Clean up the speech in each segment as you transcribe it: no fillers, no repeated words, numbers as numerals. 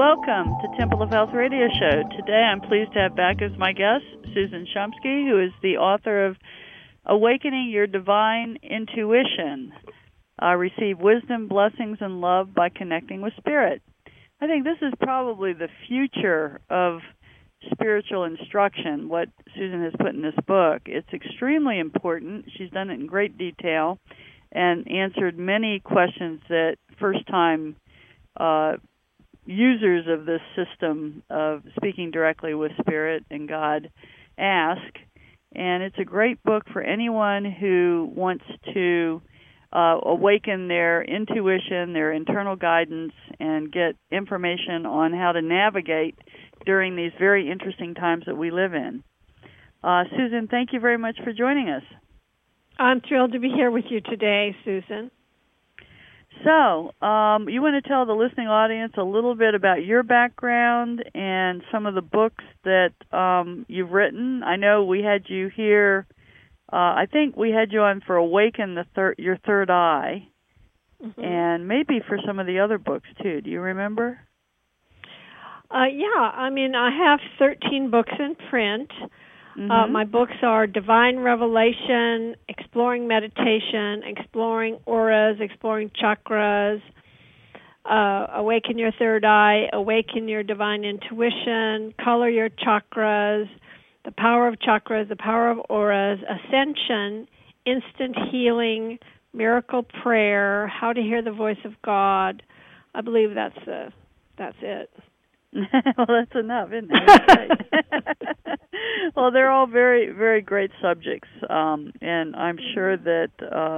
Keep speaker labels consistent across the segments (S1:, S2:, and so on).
S1: welcome to Temple of Health Radio Show. Today I'm pleased to have back as my guest Susan Shumsky, who is the author of Awakening Your Divine Intuition. Receive wisdom, blessings, and love by connecting with Spirit. I think this is probably the future of spiritual instruction, what Susan has put in this book. It's extremely important. She's done it in great detail and answered many questions that first-time users of this system of speaking directly with Spirit and God ask. And it's a great book for anyone who wants to awaken their intuition, their internal guidance, and get information on how to navigate during these very interesting times that we live in. Susan, thank you very much for joining us.
S2: I'm thrilled to be here with you today, Susan.
S1: So, you want to tell the listening audience a little bit about your background and some of the books that you've written. I know we had you here, I think we had you on for Awaken Your Third Eye, and maybe for some of the other books, too. Do you remember?
S2: Yeah, I mean, I have 13 books in print. My books are Divine Revelation, Exploring Meditation, Exploring Auras, Exploring Chakras, Awaken Your Third Eye, Awaken Your Divine Intuition, Color Your Chakras, The Power of Chakras, The Power of Auras, Ascension, Instant Healing, Miracle Prayer, How to Hear the Voice of God. I believe that's it.
S1: Well, that's enough, isn't it? That's right. Well, they're all very, very great subjects, and I'm sure that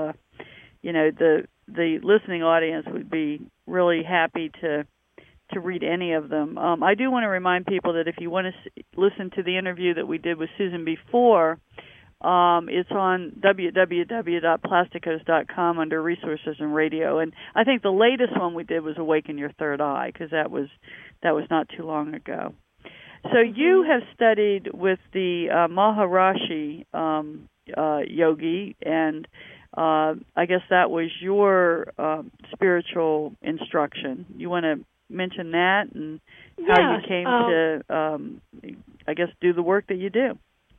S1: the listening audience would be really happy to read any of them. I do want to remind people that if you want to listen to the interview that we did with Susan before, it's on www.plasticos.com under Resources and Radio. And I think the latest one we did was Awaken Your Third Eye, because that was not too long ago. So you have studied with the Maharishi yogi, and I guess that was your spiritual instruction. You want to mention that and how you came to, I guess, do the work that you do?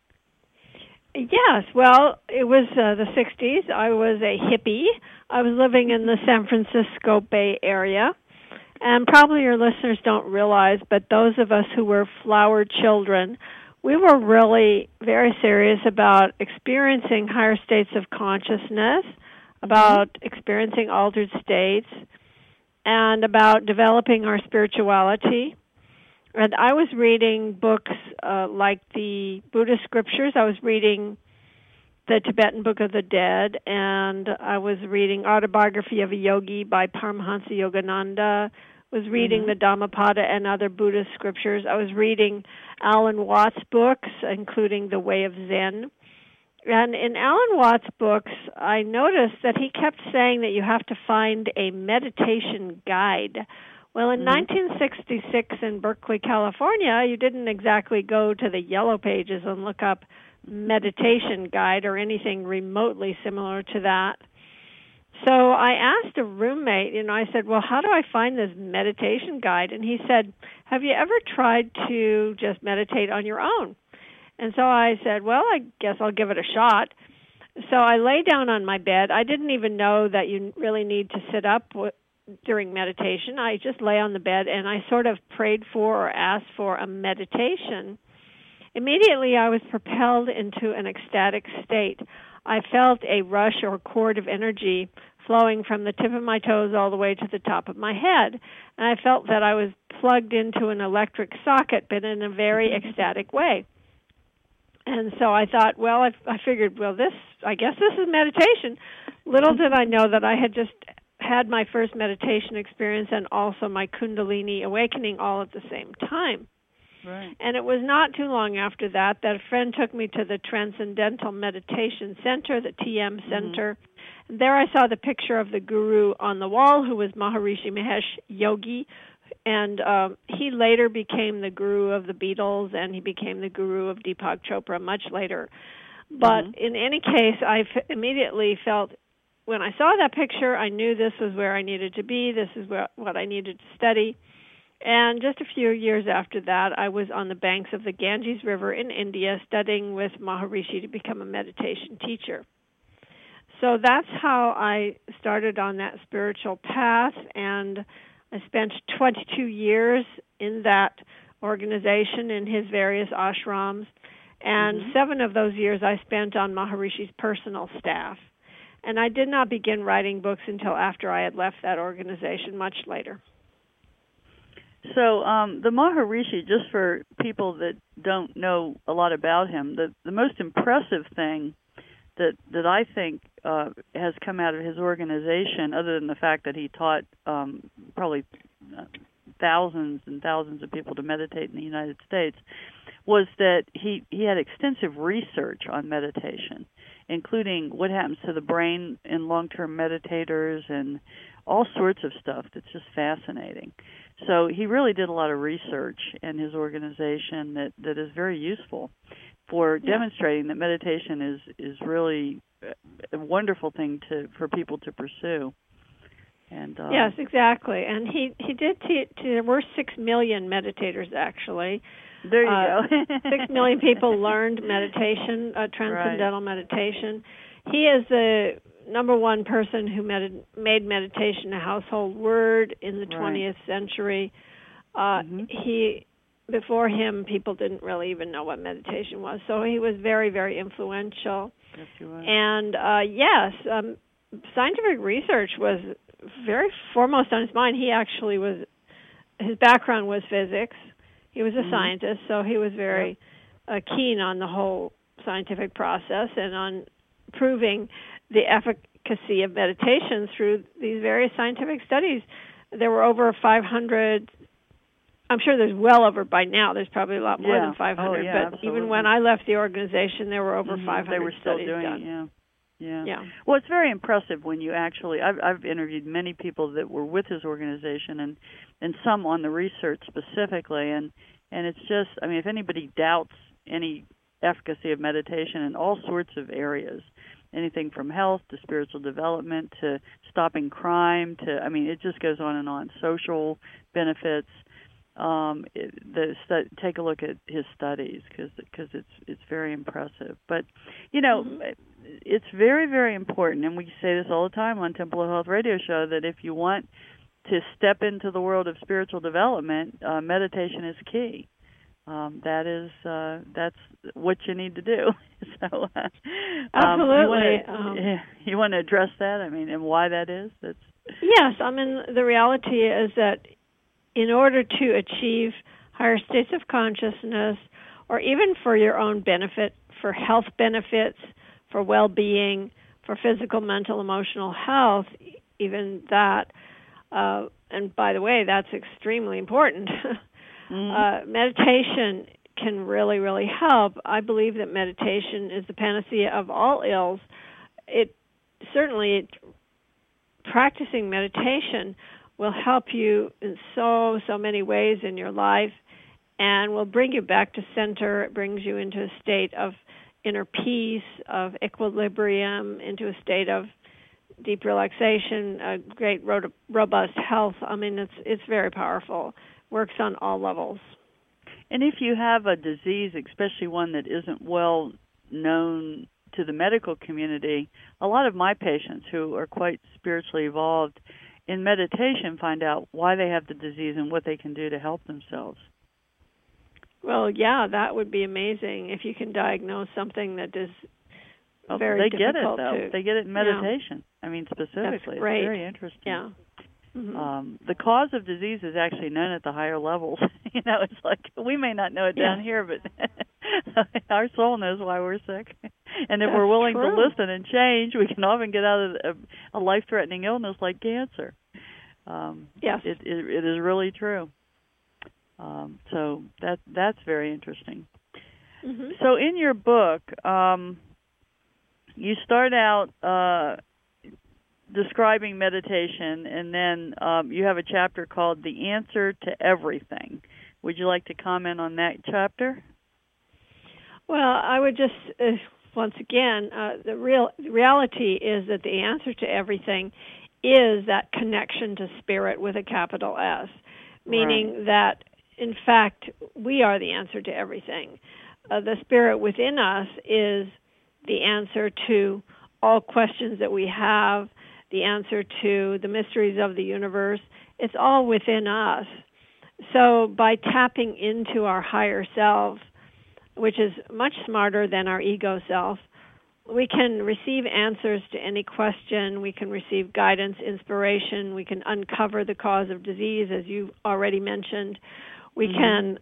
S2: Yes, well, it was the 60s. I was a hippie. I was living in the San Francisco Bay Area. And probably your listeners don't realize, but those of us who were flower children, we were really very serious about experiencing higher states of consciousness, about experiencing altered states, and about developing our spirituality. And I was reading books like the Buddhist scriptures. I was reading the Tibetan Book of the Dead, and I was reading Autobiography of a Yogi by Paramahansa Yogananda, was reading the Dhammapada and other Buddhist scriptures. I was reading Alan Watts' books, including The Way of Zen. And in Alan Watts' books, I noticed that he kept saying that you have to find a meditation guide. Well, in 1966 in Berkeley, California, you didn't exactly go to the Yellow Pages and look up meditation guide or anything remotely similar to that. So I asked a roommate, I said, well, how do I find this meditation guide? And he said, have you ever tried to just meditate on your own? And so I said, well, I guess I'll give it a shot. So I lay down on my bed. I didn't even know that you really need to sit up during meditation. I just lay on the bed and I sort of prayed for or asked for a meditation. Immediately I was propelled into an ecstatic state. I felt a rush or cord of energy flowing from the tip of my toes all the way to the top of my head. And I felt that I was plugged into an electric socket, but in a very ecstatic way. And so I thought, well, I figured, well, I guess this is meditation. Little did I know that I had just had my first meditation experience and also my Kundalini awakening all at the same time.
S1: Right.
S2: And it was not too long after that a friend took me to the Transcendental Meditation Center, the TM Center. And there I saw the picture of the guru on the wall, who was Maharishi Mahesh Yogi. And he later became the guru of the Beatles, and he became the guru of Deepak Chopra much later. But in any case, I immediately felt, when I saw that picture, I knew this was where I needed to be. This is what I needed to study. And just a few years after that, I was on the banks of the Ganges River in India studying with Maharishi to become a meditation teacher. So that's how I started on that spiritual path, and I spent 22 years in that organization in his various ashrams, and 7 of those years I spent on Maharishi's personal staff. And I did not begin writing books until after I had left that organization, much later.
S1: So the Maharishi, just for people that don't know a lot about him, the most impressive thing that I think has come out of his organization, other than the fact that he taught probably thousands and thousands of people to meditate in the United States, was that he had extensive research on meditation, including what happens to the brain in long-term meditators and all sorts of stuff that's just fascinating. So he really did a lot of research in his organization that is very useful for demonstrating that meditation is really a wonderful thing for people to pursue. And
S2: yes, exactly. And he did teach. There were 6 million meditators, actually.
S1: There you go.
S2: 6 million people learned meditation, transcendental meditation. He is the number one person who made meditation a household word in the 20th century. Before him, people didn't really even know what meditation was. So he was very, very influential.
S1: Yes, he was.
S2: And scientific research was very foremost on his mind. His background was physics. He was a scientist, so he was very keen on the whole scientific process and on proving the efficacy of meditation through these various scientific studies. There were over 500. I'm sure there's well over by now. There's probably a lot more than 500.
S1: Oh, yeah,
S2: but
S1: absolutely.
S2: even when I left the organization, there were over 500
S1: they were still
S2: studies
S1: doing
S2: done.
S1: it, yeah. Well, it's very impressive when you actually. I've interviewed many people that were with his organization and some on the research specifically, and it's just. I mean, if anybody doubts any efficacy of meditation in all sorts of areas, anything from health to spiritual development to stopping crime to, I mean, it just goes on and on. Social benefits. Take a look at his studies because it's very impressive. But it's very, very important, and we say this all the time on Temple of Health Radio Show, that if you want to step into the world of spiritual development, meditation is key. That's what you need to do. So,
S2: absolutely.
S1: You want to address that? I mean, and why that is?
S2: Yes. I mean, the reality is that in order to achieve higher states of consciousness, or even for your own benefit, for health benefits, for well-being, for physical, mental, emotional health, even that, and by the way, that's extremely important. Meditation can really, really help. I believe that meditation is the panacea of all ills. Practicing meditation will help you in so many ways in your life and will bring you back to center. It brings you into a state of inner peace, of equilibrium, into a state of deep relaxation, a great robust health. I mean, it's very powerful. Works on all levels.
S1: And if you have a disease, especially one that isn't well known to the medical community, a lot of my patients who are quite spiritually evolved in meditation find out why they have the disease and what they can do to help themselves.
S2: Well, yeah, that would be amazing if you can diagnose something that is very difficult.
S1: They get it, though. They get it in meditation. Yeah. I mean, specifically.
S2: That's great.
S1: It's very interesting.
S2: Yeah.
S1: The cause of disease is actually known at the higher levels. It's like we may not know it down here, but our soul knows why we're sick. And if we're willing to listen and change, we can often get out of a life-threatening illness like cancer.
S2: Yes.
S1: It is really true. So that's very interesting. So in your book, you start out describing meditation, and then you have a chapter called The Answer to Everything. Would you like to comment on that chapter?
S2: Well, I would just, once again, the reality is that the answer to everything is that connection to spirit with a capital S. meaning that, in fact, we are the answer to everything. The Spirit within us is the answer to all questions that we have, the answer to the mysteries of the universe. It's all within us. So by tapping into our higher self, which is much smarter than our ego self, we can receive answers to any question. We can receive guidance, inspiration. We can uncover the cause of disease, as you already mentioned. We can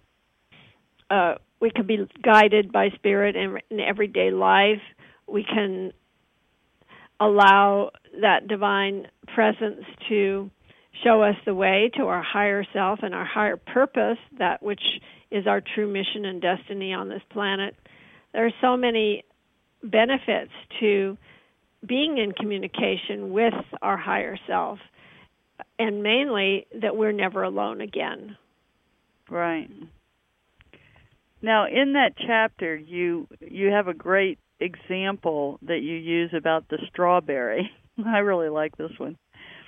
S2: be guided by Spirit in everyday life. We can allow that divine presence to show us the way to our higher self and our higher purpose, that which is our true mission and destiny on this planet. There are so many benefits to being in communication with our higher self, and mainly that we're never alone again.
S1: Right. Now, in that chapter, you have a great example that you use about the strawberry. I really like this one.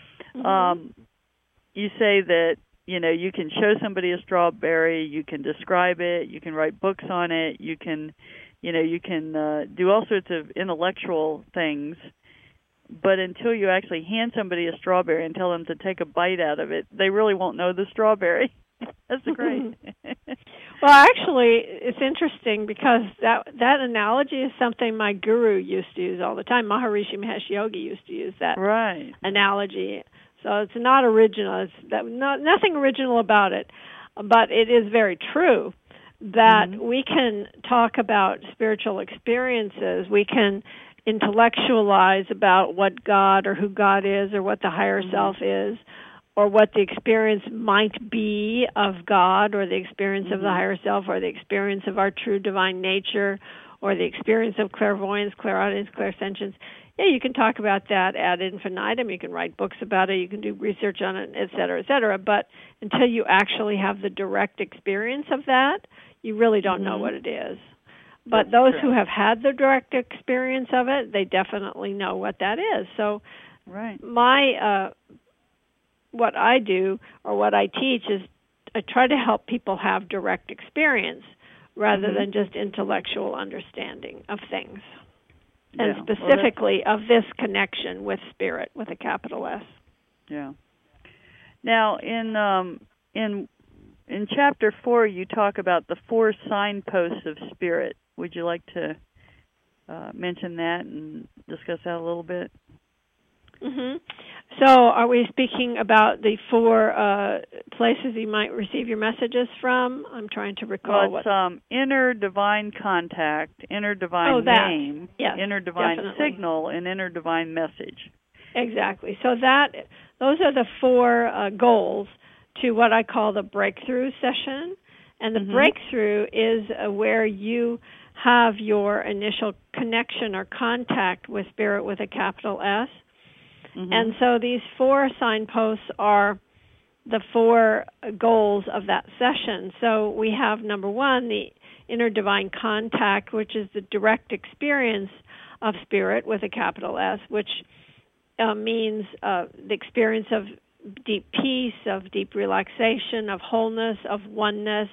S1: You say that, you can show somebody a strawberry, you can describe it, you can write books on it, you can do all sorts of intellectual things, but until you actually hand somebody a strawberry and tell them to take a bite out of it, they really won't know the strawberry. That's great.
S2: Well, actually, it's interesting because that analogy is something my guru used to use all the time. Maharishi Mahesh Yogi used to use that analogy. So it's not original. Nothing original about it, but it is very true that we can talk about spiritual experiences. We can intellectualize about what God or who God is or what the higher self is, or what the experience might be of God, or the experience of the higher self, or the experience of our true divine nature, or the experience of clairvoyance, clairaudience, clairsentience. Yeah, you can talk about that ad infinitum. You can write books about it. You can do research on it, et cetera, et cetera. But until you actually have the direct experience of that, you really don't know what it is. But those who have had the direct experience of it, they definitely know what that is. So what I do or what I teach is I try to help people have direct experience rather than just intellectual understanding of things. And specifically of this connection with Spirit, with a capital S.
S1: Yeah. Now, in Chapter 4, you talk about the 4 signposts of Spirit. Would you like to mention that and discuss that a little bit?
S2: So are we speaking about the 4 places you might receive your messages from? I'm trying to recall.
S1: Well, it's inner divine contact, inner divine name, inner divine signal, and inner divine message.
S2: Exactly. So those are the 4 goals to what I call the breakthrough session. And the breakthrough is where you have your initial connection or contact with Spirit with a capital S. And so these 4 signposts are the 4 goals of that session. So we have number 1, the inner divine contact, which is the direct experience of Spirit with a capital S, which means the experience of deep peace, of deep relaxation, of wholeness, of oneness,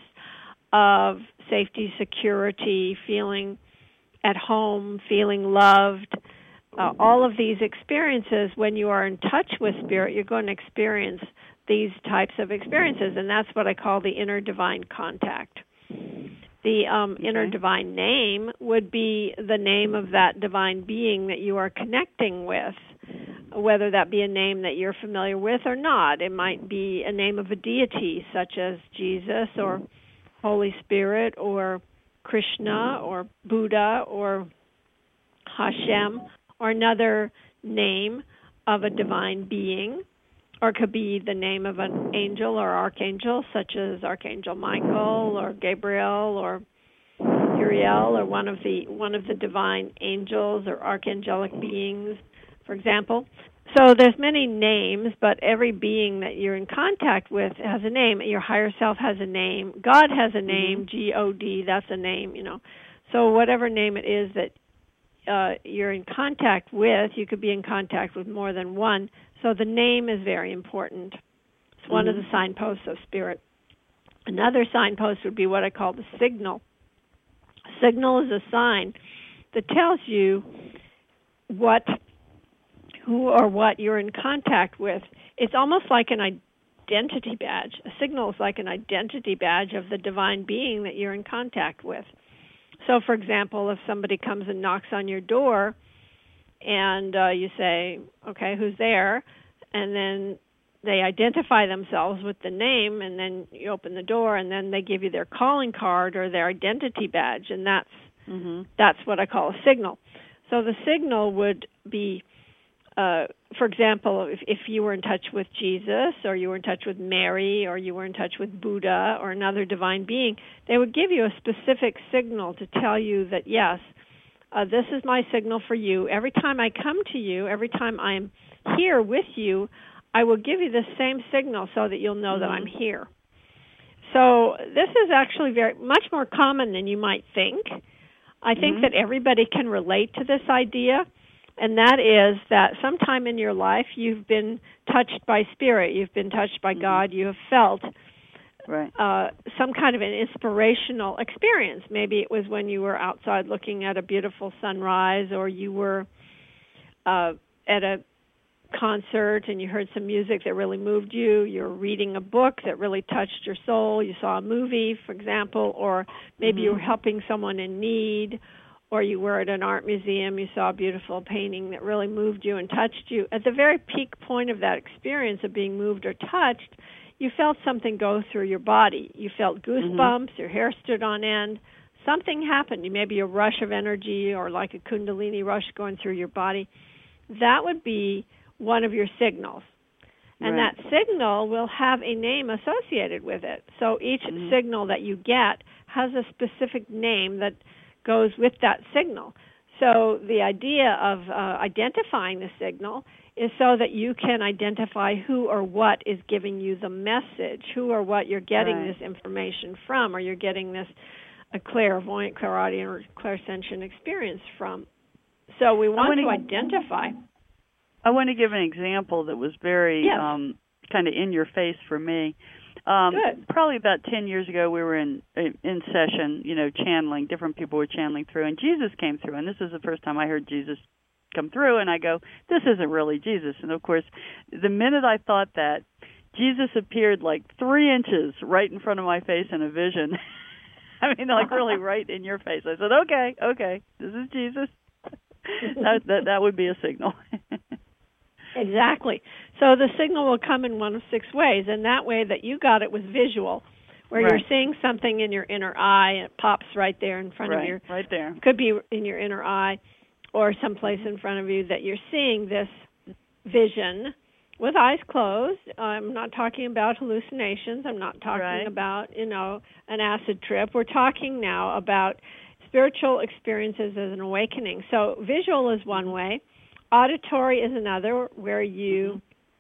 S2: of safety, security, feeling at home, feeling loved. All of these experiences, when you are in touch with Spirit, you're going to experience these types of experiences, and that's what I call the inner divine contact. The inner divine name would be the name of that divine being that you are connecting with, whether that be a name that you're familiar with or not. It might be a name of a deity, such as Jesus or Holy Spirit or Krishna or Buddha or Hashem, or another name of a divine being, or it could be the name of an angel or archangel, such as Archangel Michael or Gabriel or Uriel, or one of the divine angels or archangelic beings, for example. So there's many names, but every being that you're in contact with has a name. Your higher self has a name. God has a name, G-O-D, that's a name, So whatever name it is that you're in contact with, you could be in contact with more than one. So the name is very important. one of the signposts of spirit. Another signpost would be what I call the signal. Signal is a sign that tells you who or what you're in contact with. It's almost like an identity badge. A signal is like an identity badge of the divine being that you're in contact with. So, for example, if somebody comes and knocks on your door and you say, okay, who's there? And then they identify themselves with the name, and then you open the door, and then they give you their calling card or their identity badge, and that's what I call a signal. So the signal would be, for example, if you were in touch with Jesus, or you were in touch with Mary, or you were in touch with Buddha or another divine being, they would give you a specific signal to tell you that, yes, this is my signal for you. Every time I come to you, every time I'm here with you, I will give you the same signal so that you'll know that I'm here. So this is actually very much more common than you might think. I think that everybody can relate to this idea, and that is that sometime in your life you've been touched by spirit, you've been touched by God, you have felt some kind of an inspirational experience. Maybe it was when you were outside looking at a beautiful sunrise, or you were at a concert and you heard some music that really moved you. You're reading a book that really touched your soul. You saw a movie, for example, or maybe you were helping someone in need, or you were at an art museum. You saw a beautiful painting that really moved you and touched you. At the very peak point of that experience of being moved or touched, you felt something go through your body. You felt goosebumps, your hair stood on end. Something happened. Maybe a rush of energy, or like a kundalini rush going through your body. That would be one of your signals. And that signal will have a name associated with it. So each signal that you get has a specific name that goes with that signal. So the idea of identifying the signal is so that you can identify who or what is giving you the message, who or what you're getting this information from, or you're getting this a clairvoyant, clairaudient, or clairsentient experience from. So we want to identify.
S1: I want to give an example that was very kind of in your face for me. Probably about 10 years ago, we were in session, channeling. Different people were channeling through, and Jesus came through. And this is the first time I heard Jesus come through, and I go, this isn't really Jesus. And, of course, the minute I thought that, Jesus appeared like 3 inches right in front of my face in a vision. I mean, like really right in your face. I said, okay, this is Jesus. that would be a signal.
S2: Exactly. So the signal will come in one of 6 ways, and that way that you got it was visual, where you're seeing something in your inner eye, and it pops right there in front of you.
S1: Right there.
S2: Could be in your inner eye or someplace in front of you that you're seeing this vision with eyes closed. I'm not talking about hallucinations. I'm not talking about, an acid trip. We're talking now about spiritual experiences as an awakening. So visual is one way. Auditory is another, where you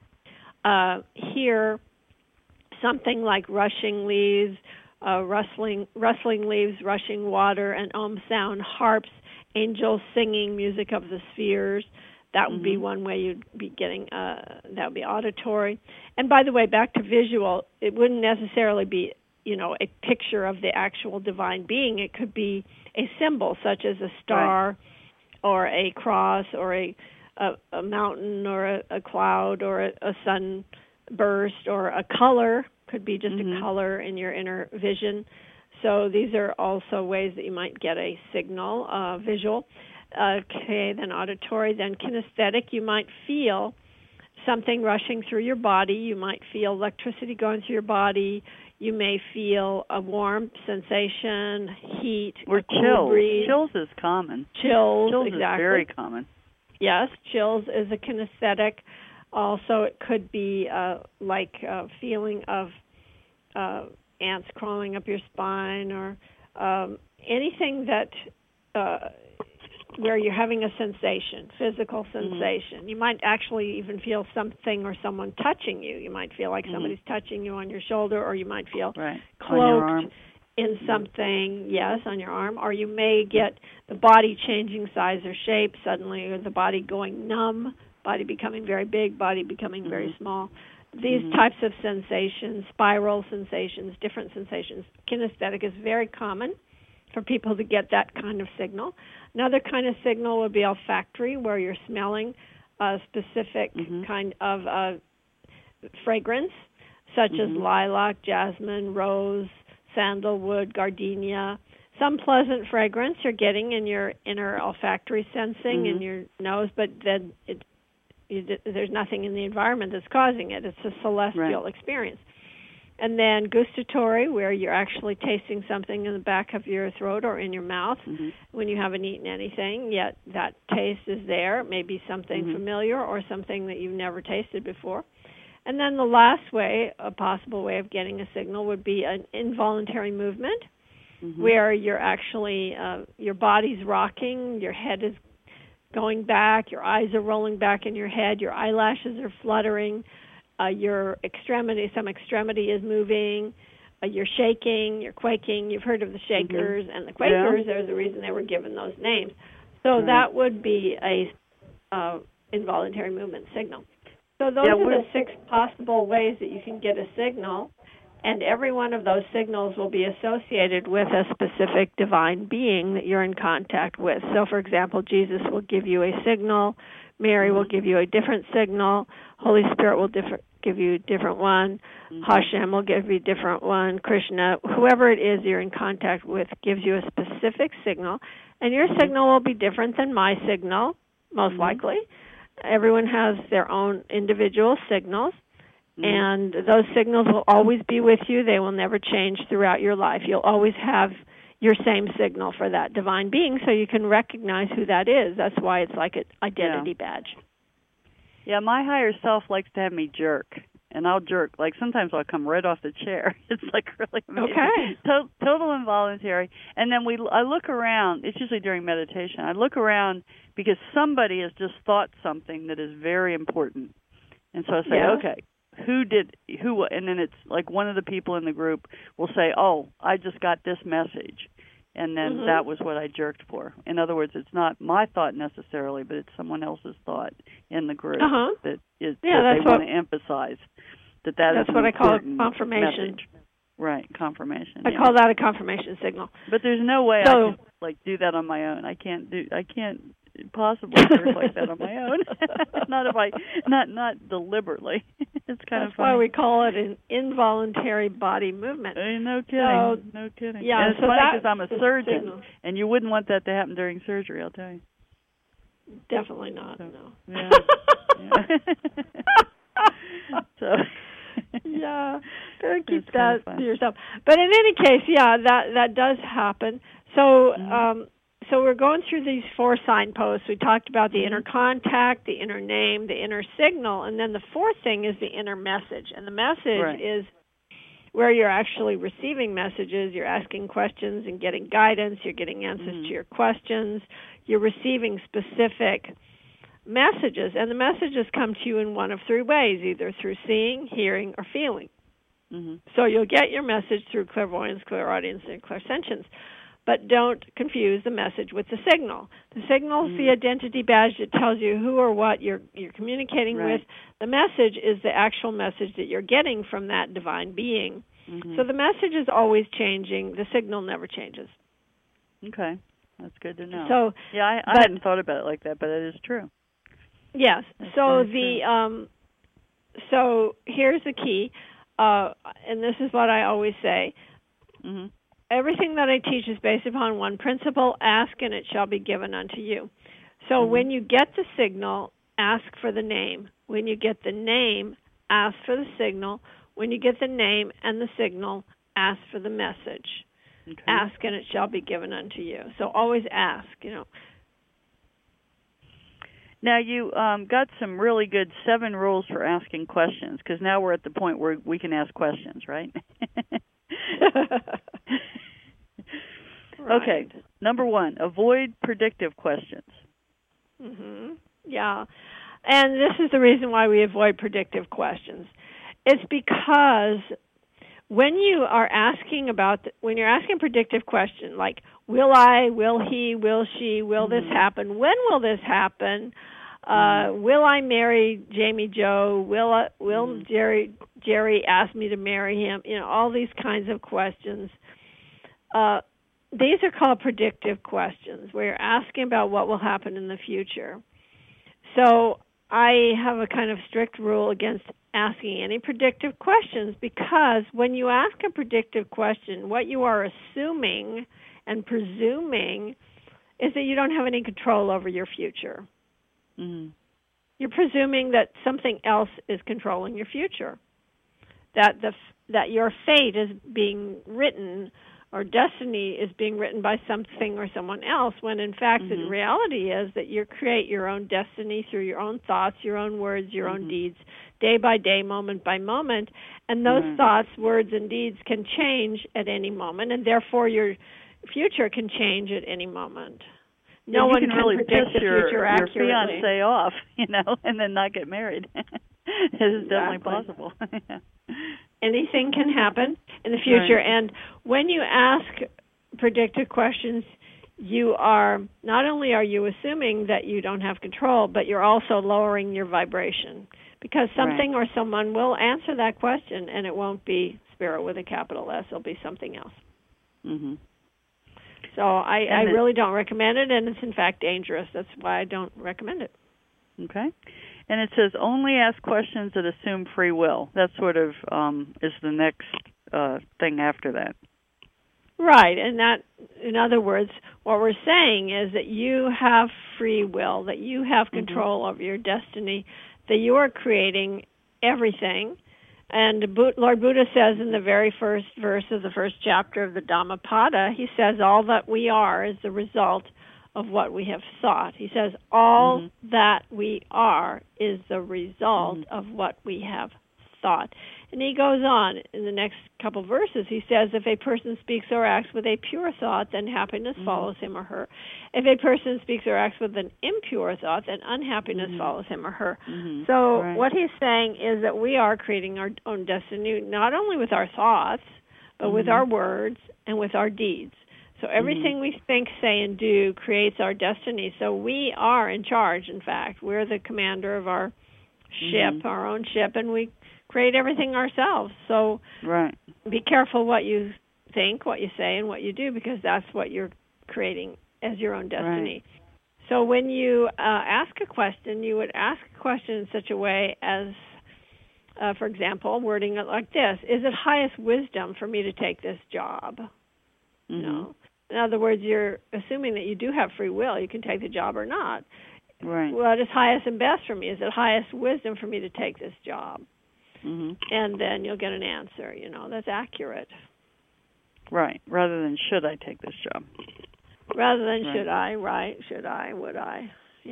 S2: hear something like rushing leaves, rustling leaves, rushing water, an sound, harps, angels singing, music of the spheres. That would be one way you'd be getting, that would be auditory. And by the way, back to visual, it wouldn't necessarily be, a picture of the actual divine being. It could be a symbol, such as a star or a cross or a mountain or a cloud or a sunburst or a color. Could be just a color in your inner vision. So these are also ways that you might get a signal, visual. Okay, then auditory, then kinesthetic. You might feel something rushing through your body. You might feel electricity going through your body. You may feel a warm sensation, heat,
S1: or
S2: chills.
S1: Chills is common.
S2: Chills
S1: is very common.
S2: Yes, chills is a kinesthetic. Also, it could be like a feeling of ants crawling up your spine, or anything that where you're having a sensation, physical sensation. You might actually even feel something or someone touching you. You might feel like somebody's touching you on your shoulder, or you might feel cloaked in something, on your arm. Or you may get the body changing size or shape suddenly, or the body going numb, body becoming very big, body becoming very small. these types of sensations, spiral sensations, different sensations. Kinesthetic is very common for people to get that kind of signal. Another kind of signal would be olfactory, where you're smelling a specific kind of fragrance, such as lilac, jasmine, rose, sandalwood, gardenia. Some pleasant fragrance you're getting in your inner olfactory sensing in your nose, but then there's nothing in the environment that's causing it. It's a celestial experience. And then gustatory, where you're actually tasting something in the back of your throat or in your mouth when you haven't eaten anything, yet that taste is there. It may be something familiar or something that you've never tasted before. And then the last way, a possible way of getting a signal, would be an involuntary movement, where you're actually, your body's rocking, your head is going back, your eyes are rolling back in your head, your eyelashes are fluttering, your extremity, some extremity is moving, you're shaking, you're quaking. You've heard of the Shakers and the Quakers. There's a reason they were given those names. So that would be a involuntary movement signal. So those are the 6 possible ways that you can get a signal, and every one of those signals will be associated with a specific divine being that you're in contact with. So, for example, Jesus will give you a signal, Mary will give you a different signal, Holy Spirit will give you a different one, Hashem will give you a different one, Krishna, whoever it is you're in contact with gives you a specific signal, and your signal will be different than my signal, most likely. Everyone has their own individual signals, and those signals will always be with you. They will never change throughout your life. You'll always have your same signal for that divine being, so you can recognize who that is. That's why it's like an identity badge.
S1: Yeah, my higher self likes to have me jerk, and I'll jerk. Like sometimes I'll come right off the chair. It's like really amazing. Okay. Total involuntary. And then I look around. It's usually during meditation. I look around because somebody has just thought something that is very important. And so I say, okay, who, and then it's like one of the people in the group will say, oh, I just got this message. And then that was what I jerked for. In other words, it's not my thought necessarily, but it's someone else's thought in the group that is that they want to emphasize that
S2: that's
S1: is
S2: what
S1: an
S2: I call a
S1: important
S2: confirmation.
S1: Message. Right, confirmation.
S2: I call that a confirmation signal.
S1: But there's no way I can do that on my own. I can't possibly jerk like that on my own. not deliberately. It's kind of funny.
S2: That's why we call it an involuntary body movement.
S1: No kidding. No kidding. Yeah, and it's funny because I'm a surgeon, and you wouldn't want that to happen during surgery, I'll tell you.
S2: Definitely not, no.
S1: Yeah.
S2: Better keep that to yourself. But in any case, that does happen. So so we're going through these 4 signposts. We talked about the inner contact, the inner name, the inner signal, and then the 4th thing is the inner message. And the message is where you're actually receiving messages. You're asking questions and getting guidance. You're getting answers to your questions. You're receiving specific messages, and the messages come to you in one of 3 ways, either through seeing, hearing, or feeling. So you'll get your message through clairvoyance, clairaudience, and clairsentience. But don't confuse the message with the signal. The signal is the identity badge that tells you who or what you're communicating with. The message is the actual message that you're getting from that divine being. So the message is always changing. The signal never changes.
S1: Okay. That's good to know.
S2: So,
S1: I hadn't thought about it like that, but it is true.
S2: Yes. So so here's the key, and this is what I always say. Everything that I teach is based upon one principle: ask and it shall be given unto you. So when you get the signal, ask for the name. When you get the name, ask for the signal. When you get the name and the signal, ask for the message. Okay. Ask and it shall be given unto you. So always ask,
S1: Now, you got some really good 7 rules for asking questions, because now we're at the point where we can ask questions, right? Okay, number 1, avoid predictive questions.
S2: Yeah, and this is the reason why we avoid predictive questions. It's because when you are asking when you're asking a predictive question, like, will I, will he, will she, will this happen, when will this happen, Will I marry Jamie Joe? Will Jerry ask me to marry him? All these kinds of questions. These are called predictive questions, where you're asking about what will happen in the future. So I have a kind of strict rule against asking any predictive questions, because when you ask a predictive question, what you are assuming and presuming is that you don't have any control over your future.
S1: Mm-hmm.
S2: You're presuming that something else is controlling your future, that your fate is being written, or destiny is being written by something or someone else, when in fact the reality is that you create your own destiny through your own thoughts, your own words, your own deeds, day by day, moment by moment, and those thoughts, words, and deeds can change at any moment, and therefore your future can change at any moment. No one can
S1: really
S2: predict the future accurately.
S1: Your fiancé off, and then not get married. It is definitely possible.
S2: Anything can happen in the future. Right. And when you ask predictive questions, you are not only are you assuming that you don't have control, but you're also lowering your vibration, because something or someone will answer that question, and it won't be spirit with a capital S. It'll be something else.
S1: Mm-hmm.
S2: So I really don't recommend it, and it's in fact dangerous. That's why I don't recommend it.
S1: Okay. And it says only ask questions that assume free will. That sort of is the next thing after that.
S2: Right, and that, in other words, what we're saying is that you have free will, that you have control over your destiny, that you are creating everything. And Lord Buddha says in the very first verse of the first chapter of the Dhammapada, he says all that we are is the result of what we have thought. He says all that we are is the result of what we have thought. And he goes on in the next couple verses. He says, if a person speaks or acts with a pure thought, then happiness follows him or her. If a person speaks or acts with an impure thought, then unhappiness follows him or her. So what he's saying is that we are creating our own destiny, not only with our thoughts, but with our words and with our deeds. So everything we think, say, and do creates our destiny. So we are in charge, in fact. We're the commander of our ship, our own ship, and we create everything ourselves. So be careful what you think, what you say, and what you do, because that's what you're creating as your own destiny. So when you ask a question, you would ask a question in such a way as, for example, wording it like this: is it highest wisdom for me to take this job? No. In other words, you're assuming that you do have free will. You can take the job or not.
S1: Right.
S2: What is highest and best for me? Is it highest wisdom for me to take this job? And then you'll get an answer, that's accurate. Right,
S1: rather than should I take this job?
S2: Rather than should I, should I, would I,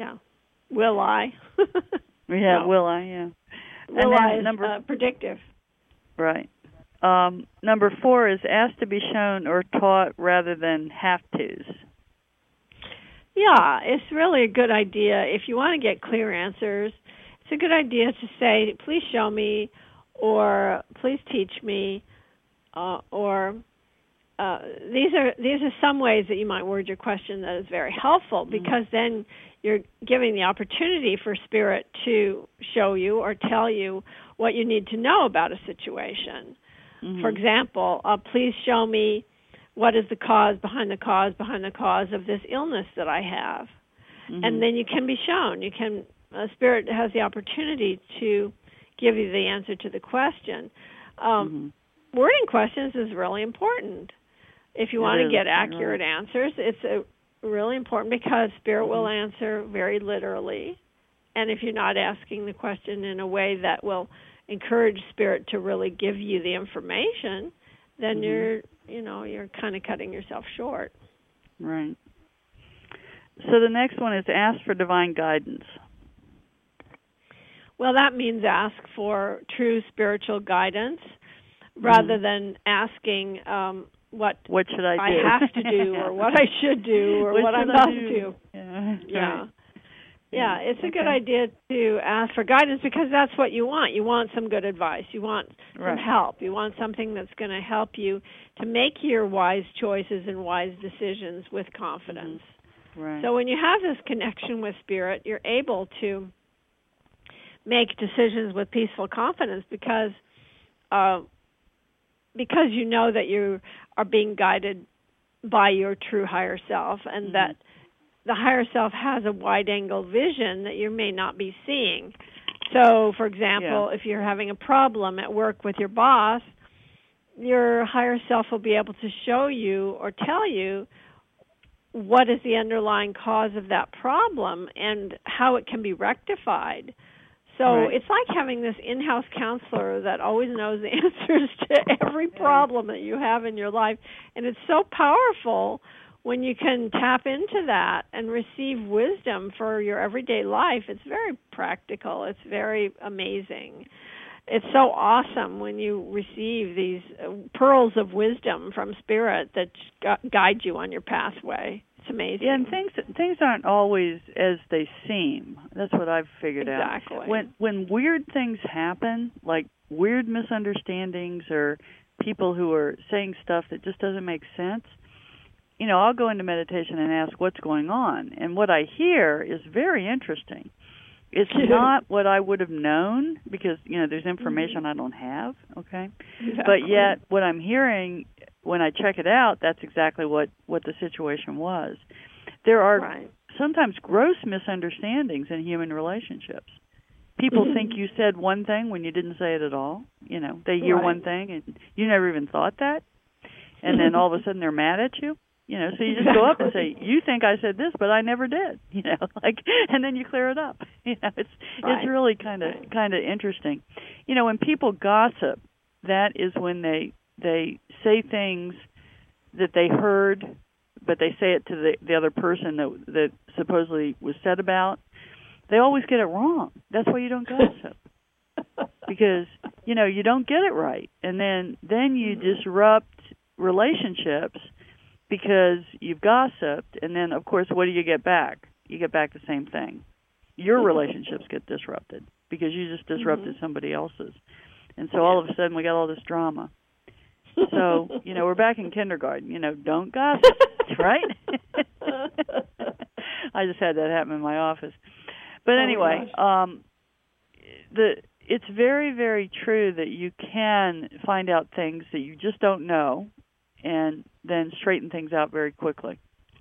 S2: will I?
S1: Will I, yeah.
S2: Will I is predictive.
S1: Right. Number 4 is asked to be shown or taught rather than have tos.
S2: Yeah, it's really a good idea. If you want to get clear answers, it's a good idea to say, please show me, or please teach me, or these are some ways that you might word your question that is very helpful, because then you're giving the opportunity for Spirit to show you or tell you what you need to know about a situation. For example, please show me what is the cause behind the cause of this illness that I have. And then you can be shown. Spirit has the opportunity to give you the answer to the question. Wording questions is really important. If you want to get accurate answers, it's really important, because Spirit will answer very literally. And if you're not asking the question in a way that will encourage Spirit to really give you the information, then you're kind of cutting yourself short.
S1: Right. So the next one is ask for divine guidance. Well,
S2: that means ask for true spiritual guidance rather than asking what
S1: should I do?
S2: I have to do, or what I should do, or what I must do. Yeah, it's a good idea to ask for guidance, because that's what you want. You want some good advice. You want some help. You want something that's going to help you to make your wise choices and wise decisions with confidence.
S1: Right.
S2: So when you have this connection with Spirit, you're able to make decisions with peaceful confidence because you know that you are being guided by your true higher self, and that the higher self has a wide-angle vision that you may not be seeing. So, for example, if you're having a problem at work with your boss, your higher self will be able to show you or tell you what is the underlying cause of that problem and how it can be rectified. So it's like having this in-house counselor that always knows the answers to every problem that you have in your life. And it's so powerful when you can tap into that and receive wisdom for your everyday life. It's very practical. It's very amazing. It's so awesome when you receive these pearls of wisdom from Spirit that guide you on your pathway. It's amazing.
S1: Yeah, and things aren't always as they seem. That's what I've figured out.
S2: Exactly.
S1: When weird things happen, like weird misunderstandings or people who are saying stuff that just doesn't make sense, I'll go into meditation and ask what's going on. And what I hear is very interesting. It's not what I would have known because, there's information I don't have, okay?
S2: Exactly.
S1: But yet what I'm hearing when I check it out, that's exactly what the situation was. There are sometimes gross misunderstandings in human relationships. People think you said one thing when you didn't say it at all. They hear one thing and you never even thought that. And then all of a sudden they're mad at you. So you just go up and say, "You think I said this, but I never did." And then you clear it up. It's really kind of interesting. When people gossip, that is when they say things that they heard, but they say it to the other person that supposedly was said about. They always get it wrong. That's why you don't gossip. Because, you don't get it right. And then you disrupt relationships because you've gossiped, and then, of course, what do you get back? You get back the same thing. Your relationships get disrupted because you just disrupted somebody else's. And so all of a sudden we got all this drama. So, we're back in kindergarten. Don't gossip, right? I just had that happen in my office. But anyway, it's very, very true that you can find out things that you just don't know and then straighten things out very quickly.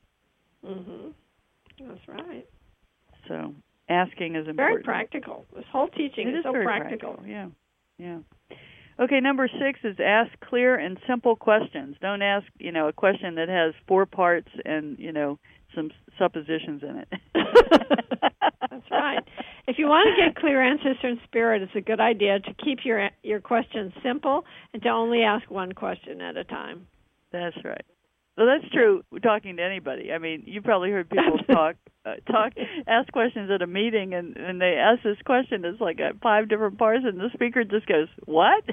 S2: That's right.
S1: So asking is important.
S2: Very practical. This whole teaching is so
S1: very
S2: practical.
S1: Yeah. Okay, number 6 is ask clear and simple questions. Don't ask, a question that has 4 parts and, some suppositions in it.
S2: That's right. If you want to get clear answers from Spirit, it's a good idea to keep your questions simple and to only ask one question at a time.
S1: That's right. Well, that's true talking to anybody. I mean, you probably heard people ask questions at a meeting, and they ask this question. It's like 5 different parts, and the speaker just goes, "What?"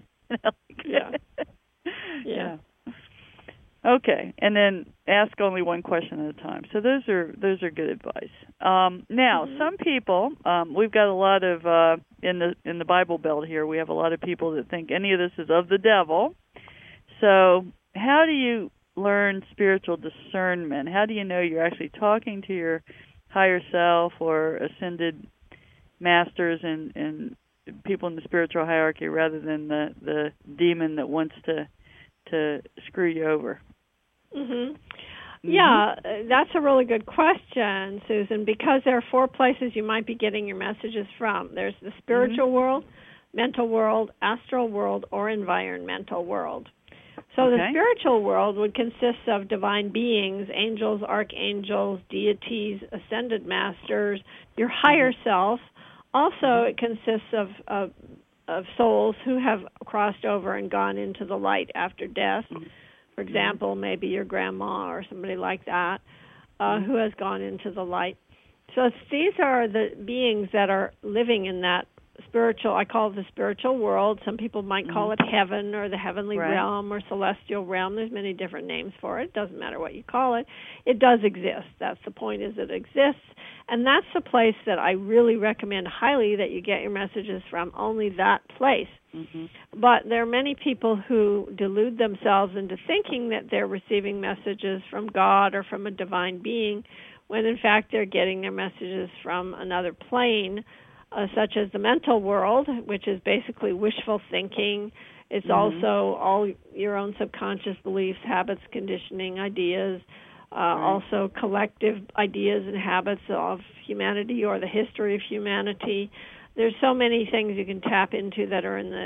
S1: Yeah. Okay, and then ask only one question at a time. So those are good advice. Now, some people, we've got a lot of in the Bible Belt here. We have a lot of people that think any of this is of the devil. So how do you learn spiritual discernment? How do you know you're actually talking to your higher self or ascended masters and people in the spiritual hierarchy rather than the demon that wants to screw you over?
S2: Yeah, that's a really good question, Susan, because there are 4 places you might be getting your messages from. There's the spiritual world, mental world, astral world, or environmental world. So the spiritual world would consist of divine beings, angels, archangels, deities, ascended masters, your higher self. Also, it consists of souls who have crossed over and gone into the light after death. For example, maybe your grandma or somebody like that who has gone into the light. So these are the beings that are living in that spiritual, I call it the spiritual world. Some people might call it heaven or the heavenly realm or celestial realm. There's many different names for it. It doesn't matter what you call it. It does exist. That's the point, is it exists. And that's the place that I really recommend highly that you get your messages from, only that place. But there are many people who delude themselves into thinking that they're receiving messages from God or from a divine being when in fact they're getting their messages from another plane, such as the mental world, which is basically wishful thinking. It's also all your own subconscious beliefs, habits, conditioning, ideas, also collective ideas and habits of humanity or the history of humanity. There's so many things you can tap into that are in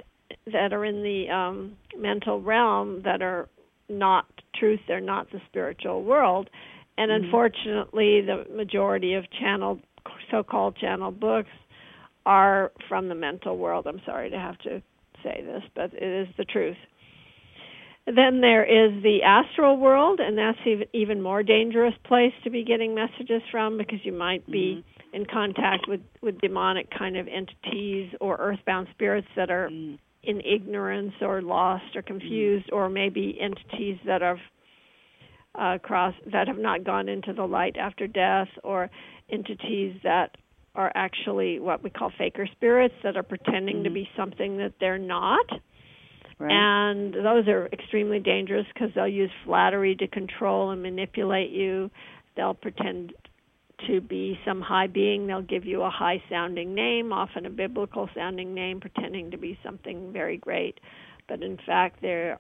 S2: the mental realm that are not truth. They're not the spiritual world. And unfortunately, the majority of so-called channeled books are from the mental world. I'm sorry to have to say this, but it is the truth. Then there is the astral world, and that's even more dangerous place to be getting messages from, because you might be in contact with demonic kind of entities or earthbound spirits that are in ignorance or lost or confused, or maybe entities that have not gone into the light after death, or entities that are actually what we call faker spirits that are pretending to be something that they're not. Right. And those are extremely dangerous because they'll use flattery to control and manipulate you. They'll pretend to be some high being. They'll give you a high-sounding name, often a biblical-sounding name, pretending to be something very great. But in fact, they're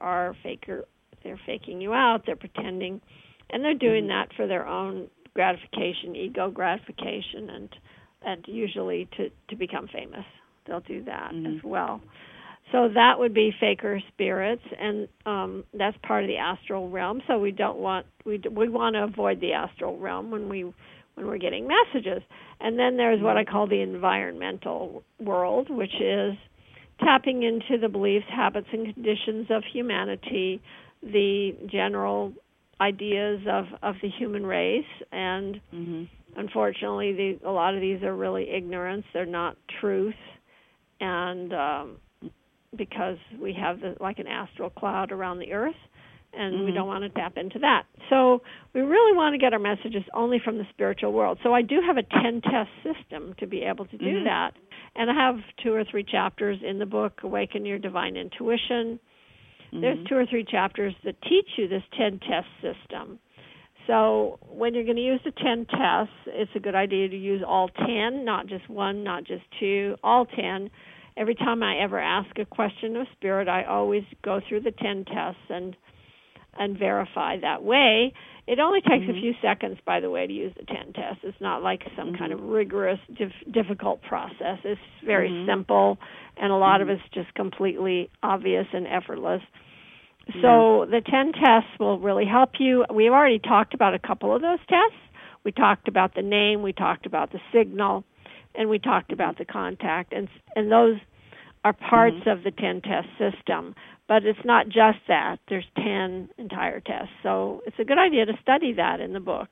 S2: faking you out. They're pretending, and they're doing that for their own gratification, ego gratification, and usually to become famous. They'll do that as well. So that would be faker spirits, and that's part of the astral realm. So we want to avoid the astral realm when we're getting messages. And then there's what I call the environmental world, which is tapping into the beliefs, habits, and conditions of humanity, the general ideas of the human race, and unfortunately, a lot of these are really ignorance. They're not truth, and because we have like an astral cloud around the earth, and we don't want to tap into that. So we really want to get our messages only from the spiritual world. So I do have a 10-test system to be able to do that, and I have 2 or 3 chapters in the book, Awaken Your Divine Intuition. There's 2 or 3 chapters that teach you this 10-test system. So when you're going to use the 10 tests, it's a good idea to use all 10, not just 1, not just 2, all 10. Every time I ever ask a question of Spirit, I always go through the 10 tests and verify that way. It only takes a few seconds, by the way, to use the 10 tests. It's not like some kind of rigorous, difficult process. It's very simple, and a lot of it's just completely obvious and effortless. So the 10 tests will really help you. We've already talked about a couple of those tests. We talked about the name, we talked about the signal, and we talked about the contact. And those are parts of the 10-test system. But it's not just that. There's 10 entire tests. So it's a good idea to study that in the book.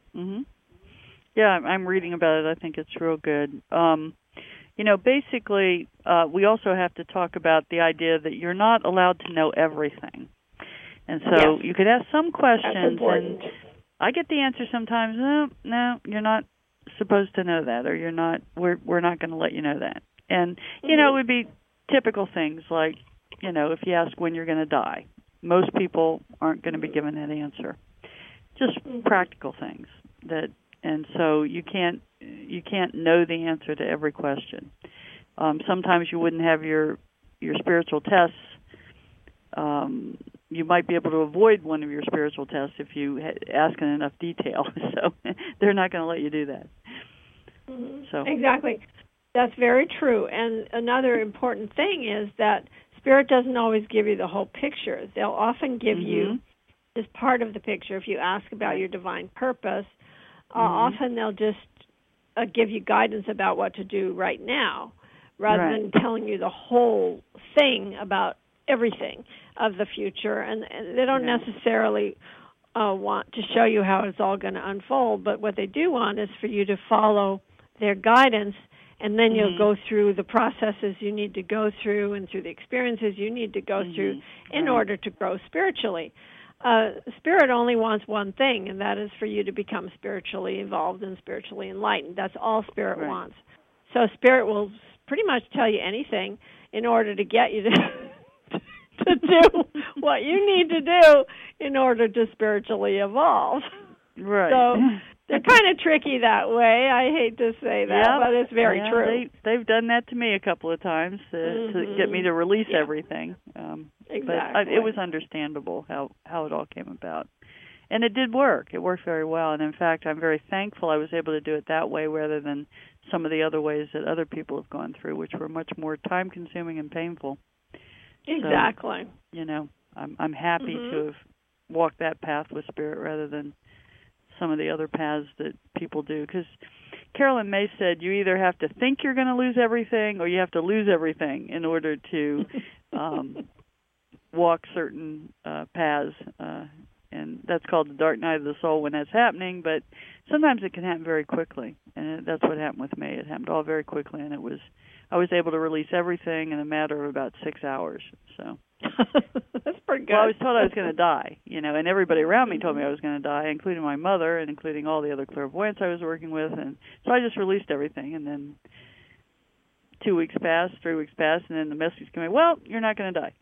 S1: Yeah, I'm reading about it. I think it's real good. Basically, we also have to talk about the idea that you're not allowed to know everything. And so you could ask some questions, and I get the answer sometimes, no, you're not supposed to know that, or we're not going to let you know that. And, it would be typical things like, if you ask when you're going to die, most people aren't going to be given that answer. Just practical things and so you can't know the answer to every question. Sometimes you wouldn't have your spiritual tests. You might be able to avoid one of your spiritual tests if you ask in enough detail. So they're not going to let you do that. So
S2: exactly. That's very true. And another important thing is that Spirit doesn't always give you the whole picture. They'll often give you just part of the picture. If you ask about your divine purpose, often they'll just give you guidance about what to do right now, rather than telling you the whole thing about everything of the future. And they don't necessarily want to show you how it's all going to unfold, but what they do want is for you to follow their guidance, and then you'll go through the processes you need to go through and through the experiences you need to go through in order to grow spiritually. Spirit only wants one thing, and that is for you to become spiritually evolved and spiritually enlightened. That's all Spirit wants. So Spirit will pretty much tell you anything in order to get you to do what you need to do in order to spiritually evolve.
S1: Right.
S2: So They're kind of tricky that way. I hate to say that, but it's very true.
S1: They've done that to me a couple of times to get me to release everything.
S2: Exactly.
S1: But it was understandable how it all came about. And it did work. It worked very well. And, in fact, I'm very thankful I was able to do it that way rather than some of the other ways that other people have gone through, which were much more time-consuming and painful.
S2: Exactly.
S1: So, I'm happy to have walked that path with Spirit rather than some of the other paths that people do. Because Carolyn May said you either have to think you're going to lose everything or you have to lose everything in order to walk certain paths. And that's called the dark night of the soul when that's happening. But sometimes it can happen very quickly. And that's what happened with me. It happened all very quickly. And I was able to release everything in a matter of about 6 hours. So
S2: that's pretty good.
S1: Well, I was told I was going to die, and everybody around me told me I was going to die, including my mother and including all the other clairvoyants I was working with. And so I just released everything. And then 2 weeks passed, 3 weeks passed, and then the message came in, well, you're not going to die.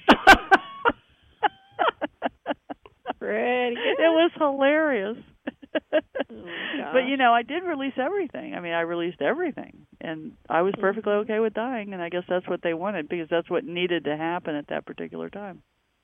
S2: Pretty good.
S1: It was hilarious.
S2: But,
S1: I did release everything. I mean, I released everything. And I was perfectly okay with dying, and I guess that's what they wanted because that's what needed to happen at that particular time.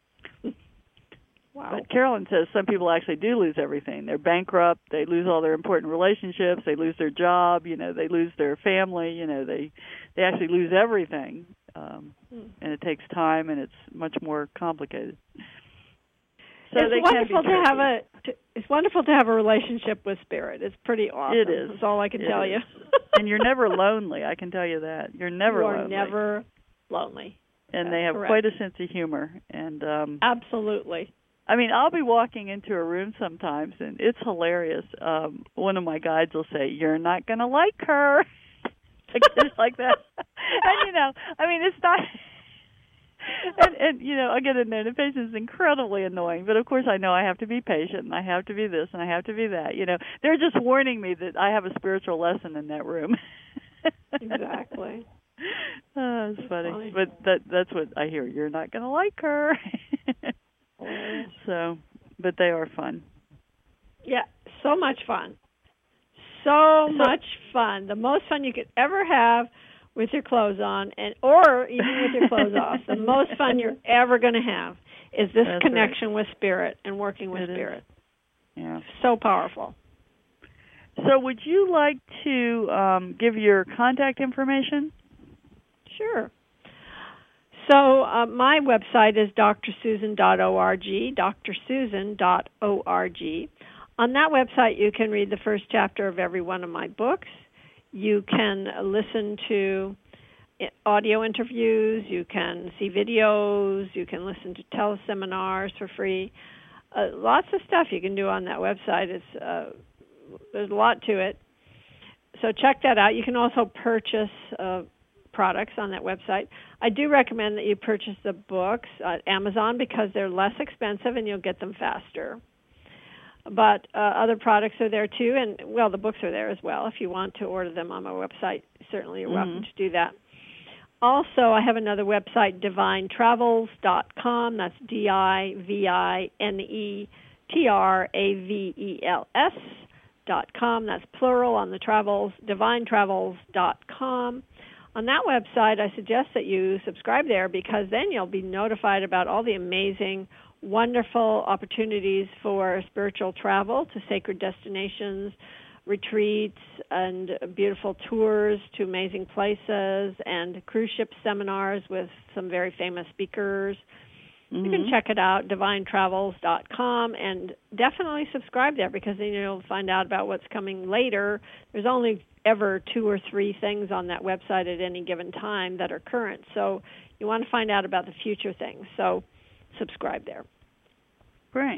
S2: Wow.
S1: But Carolyn says some people actually do lose everything. They're bankrupt. They lose all their important relationships. They lose their job. They lose their family. They actually lose everything. And it takes time, and it's much more complicated. So
S2: it's wonderful to have a relationship with Spirit. It's pretty awesome.
S1: It is.
S2: That's all I can tell you.
S1: And you're never lonely, I can tell you that. You're never lonely.
S2: You are never lonely.
S1: And they have quite a sense of humor. And
S2: absolutely.
S1: I mean, I'll be walking into a room sometimes, and it's hilarious. One of my guides will say, "You're not going to like her." Just like that. And, I mean, it's not... And I get in there, and the patient's incredibly annoying. But, of course, I know I have to be patient, and I have to be this, and I have to be that. They're just warning me that I have a spiritual lesson in that room.
S2: Exactly.
S1: Oh, it's funny. But that's what I hear. You're not going to like her. So, but they are fun.
S2: Yeah, so much fun. So much fun. The most fun you could ever have with your clothes on, or even with your clothes off. The most fun you're ever going to have is this connection with Spirit and working with Spirit.
S1: Yeah.
S2: So powerful.
S1: So would you like to give your contact information?
S2: Sure. So my website is drsusan.org, drsusan.org. On that website, you can read the first chapter of every one of my books. You can listen to audio interviews. You can see videos. You can listen to teleseminars for free. Lots of stuff you can do on that website. There's a lot to it. So check that out. You can also purchase products on that website. I do recommend that you purchase the books at Amazon because they're less expensive and you'll get them faster. But other products are there too, and the books are there as well. If you want to order them on my website, certainly you're welcome to do that. Also, I have another website, divinetravels.com. That's DIVINETRAVELS.com. That's plural on the travels, divinetravels.com. On that website, I suggest that you subscribe there because then you'll be notified about all the amazing, wonderful opportunities for spiritual travel to sacred destinations, retreats, and beautiful tours to amazing places, and cruise ship seminars with some very famous speakers. You can check it out, divinetravels.com, and definitely subscribe there because then you'll find out about what's coming later. There's only ever 2 or 3 things on that website at any given time that are current, so you want to find out about the future things. So subscribe there.
S1: Great.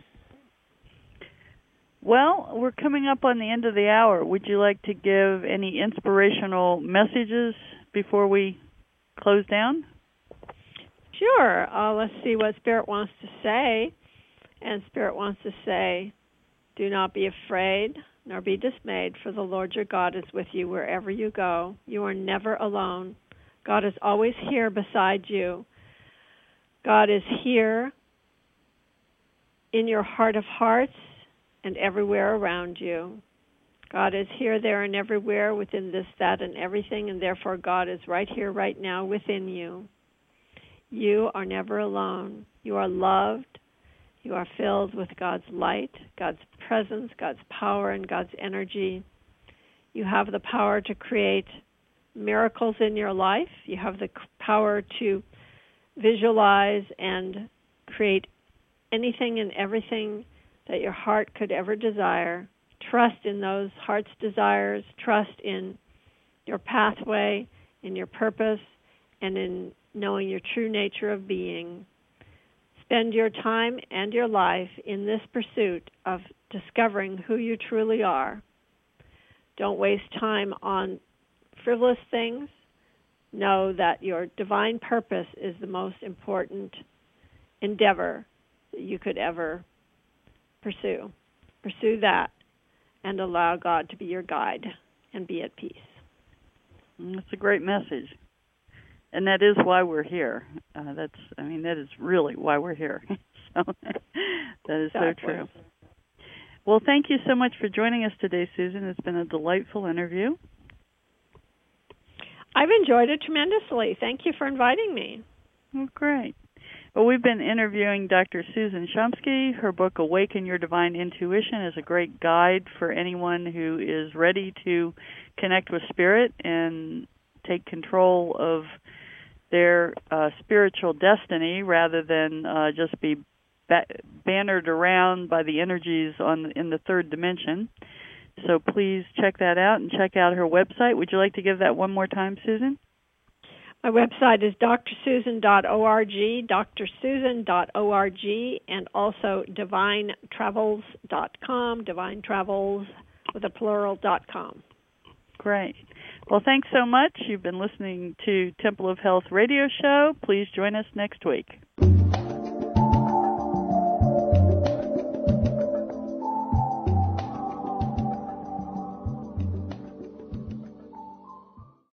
S1: Well, we're coming up on the end of the hour. Would you like to give any inspirational messages before we close down?
S2: Sure. Let's see what Spirit wants to say. And Spirit wants to say, do not be afraid, nor be dismayed, for the Lord your God is with you wherever you go. You are never alone. God is always here beside you. God is here in your heart of hearts and everywhere around you. God is here, there, and everywhere, within this, that, and everything, and therefore God is right here, right now, within you. You are never alone. You are loved. You are filled with God's light, God's presence, God's power, and God's energy. You have the power to create miracles in your life. You have the power to visualize and create anything and everything that your heart could ever desire. Trust in those heart's desires. Trust in your pathway, in your purpose, and in knowing your true nature of being. Spend your time and your life in this pursuit of discovering who you truly are. Don't waste time on frivolous things. Know that your divine purpose is the most important endeavor that you could ever pursue. Pursue that and allow God to be your guide and be at peace.
S1: That's a great message. And that is why we're here. That is really why we're here. So that is so true. Well, thank you so much for joining us today, Susan. It's been a delightful interview.
S2: I've enjoyed it tremendously. Thank you for inviting me.
S1: Oh, great. Well, we've been interviewing Dr. Susan Shumsky. Her book, Awaken Your Divine Intuition, is a great guide for anyone who is ready to connect with Spirit and take control of their spiritual destiny rather than just be bannered around by the energies in the third dimension. So please check that out and check out her website. Would you like to give that one more time, Susan?
S2: My website is drsusan.org, drsusan.org, and also divinetravels.com, divinetravels with a plural.com.
S1: Great. Well, thanks so much. You've been listening to Temple of Health radio show. Please join us next week.